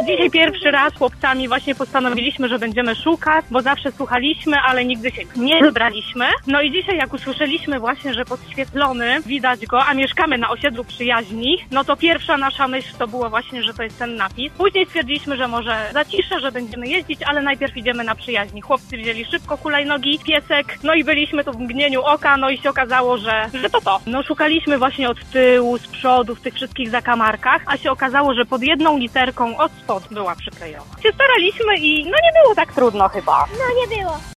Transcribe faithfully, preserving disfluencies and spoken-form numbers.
Dzisiaj pierwszy raz chłopcami właśnie postanowiliśmy, że będziemy szukać, bo zawsze słuchaliśmy, ale nigdy się nie wybraliśmy. No i dzisiaj jak usłyszeliśmy właśnie, że podświetlony, widać go, a mieszkamy na osiedlu Przyjaźni, no to pierwsza nasza myśl to było właśnie, że to jest ten napis. Później stwierdziliśmy, że może zaciszę, że będziemy jeździć, ale najpierw idziemy na Przyjaźni. Chłopcy wzięli szybko hulajnogi, piesek, no i byliśmy tu w mgnieniu oka, no i się okazało, że, że to to. No szukaliśmy właśnie od tyłu, z przodu, w tych wszystkich zakamarkach, a się okazało, że pod jedną literką od spod była przyklejona. Się staraliśmy i no nie było tak trudno chyba. No nie było.